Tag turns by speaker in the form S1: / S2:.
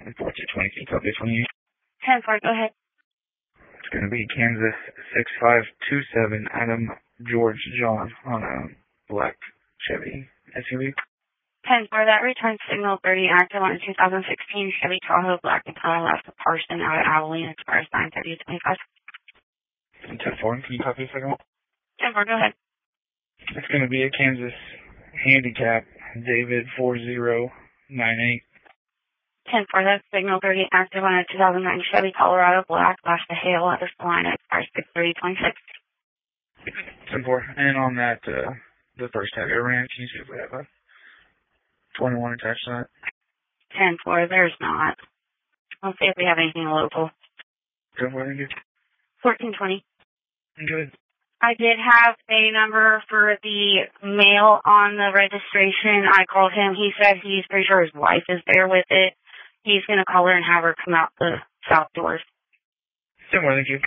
S1: Report to 20, can you copy 28?
S2: 10-4, go ahead.
S1: It's going to be Kansas 6527 Adam George John on a black Chevy SUV.
S2: 10-4, that returns signal 30 active on a 2016 Chevy Tahoe black and color left of Parson out of Abilene, expires 9/30/25.
S1: 10-4, can you copy the second one?
S2: 10-4, go ahead.
S1: It's going to be a Kansas Handicap David 4098.
S2: 10-4, that's signal 30 active on a 2009 Chevy Colorado black, last to hail at the line, expires 6/30/26.
S1: 10-4, and on that, the first tab I ran, can you see if we have a 21 attached to that?
S2: 10-4, there's not. Let's see if we have anything local.
S1: 10-4, thank you.
S2: 1420.
S1: Good.
S2: I did have a number for the male on the registration. I called him. He said he's pretty sure his wife is there with it. He's going to call her and have her come out the south doors.
S1: 10-4, thank you.